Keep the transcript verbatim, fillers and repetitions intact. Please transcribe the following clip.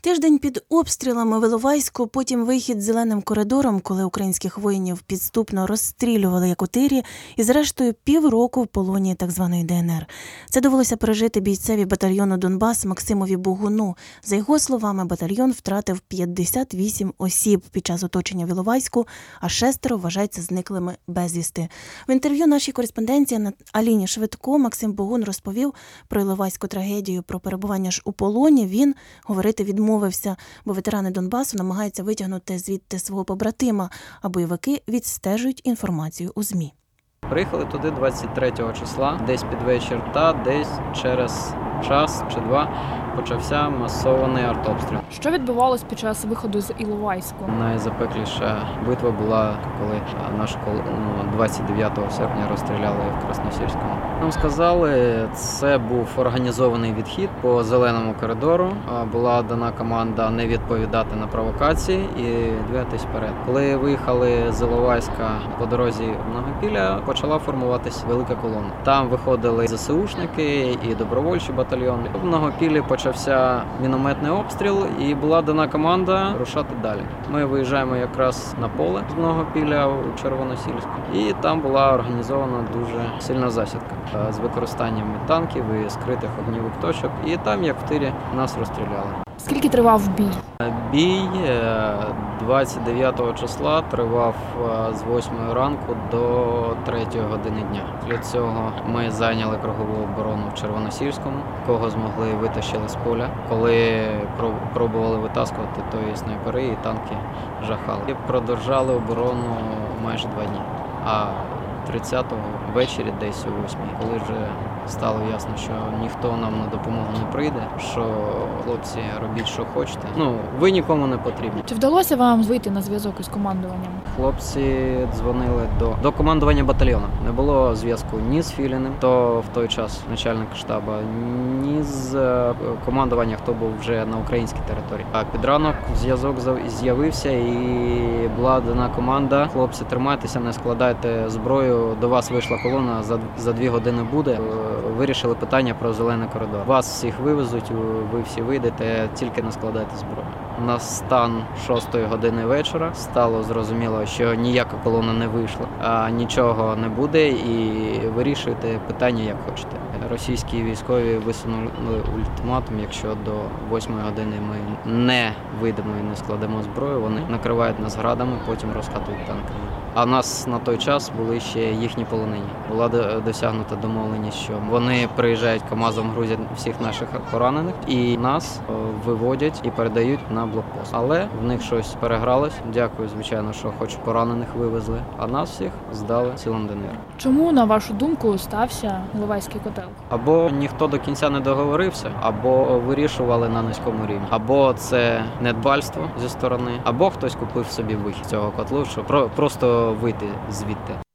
Тиждень під обстрілами в Іловайську, потім вихід зеленим коридором, коли українських воїнів підступно розстрілювали як у тирі, і зрештою півроку в полоні так званої Де Ен Ер. Це довелося пережити бійцеві батальйону «Донбас» Максимові Богуну. За його словами, батальйон втратив п'ятдесят вісім осіб під час оточення в Іловайську, а шестеро вважаються зниклими безвісти. В інтерв'ю нашій кореспонденції Аліні Швидко Максим Богун розповів про іловайську трагедію, про перебування ж у полоні. Він говорити відмовився, бо ветерани Донбасу намагаються витягнути звідти свого побратима, а бойовики відстежують інформацію у ЗМІ. Приїхали туди двадцять третього числа, десь під вечір, та десь через час чи два почався масований артобстріл. Що відбувалось під час виходу з Іловайську? Найзапекліша битва була, коли нашу колону двадцять дев'ятого серпня розстріляли в Красносільському. Нам сказали, це був організований відхід по зеленому коридору. Була дана команда не відповідати на провокації і двигатись вперед. Коли виїхали з Іловайська по дорозі в Многопілля, почала формуватись велика колона. Там виходили зе се ушники і добровольчі батальйони. В Многопіллі почався мінометний обстріл і була дана команда рушати далі. Ми виїжджаємо якраз на поле з Многопілля у Червоносільську. І там була організована дуже сильна засідка з використанням танків і скритих огнівих точок. І там, як в тирі, нас розстріляли. Скільки тривав бій? Бій двадцять дев'ятого числа тривав з восьмої ранку до третьої години дня. Для цього ми зайняли кругову оборону в Червоносільському, кого змогли витащили з поля. Коли пробували витаскувати, то і снайпери, і танки жахали. І продовжали оборону майже два дні. А тридцятого ввечері, десь о восьмій, коли вже стало ясно, що ніхто нам на допомогу не прийде, що хлопці, робіть, що хочете. Ну, ви нікому не потрібні. Чи вдалося вам вийти на зв'язок із командуванням? Хлопці дзвонили до, до командування батальйону. Не було зв'язку ні з Філіним, то в той час начальник штабу, ні з командування, хто був вже на українській території. А під ранок зв'язок з'явився і була дана команда. Хлопці, тримайтеся, не складайте зброю, до вас вийшла колона, за, за дві години буде. Вирішили питання про зелений коридор. Вас всіх вивезуть, ви всі вийдете, тільки не складайте зброю. На стан шостої години вечора стало зрозуміло, що ніяка колона не вийшла, а нічого не буде, і вирішуйте питання як хочете. Російські військові висунули ультиматум, якщо до восьмої години ми не вийдемо і не складемо зброю, вони накривають нас градами, потім розкатують танками. А в нас на той час були ще їхні полонені. Була досягнута домовленість, що вони приїжджають КАМАЗом, грузять всіх наших поранених і нас виводять і передають на блокпост. Але в них щось перегралось. Дякую, звичайно, що хоч поранених вивезли, а нас всіх здали силам Де Ен Ер. Чому, на вашу думку, стався Іловайський котел? Або ніхто до кінця не договорився, або вирішували на низькому рівні. Або це недбальство зі сторони, або хтось купив собі вихід цього котлу, щоб просто вийти звідти.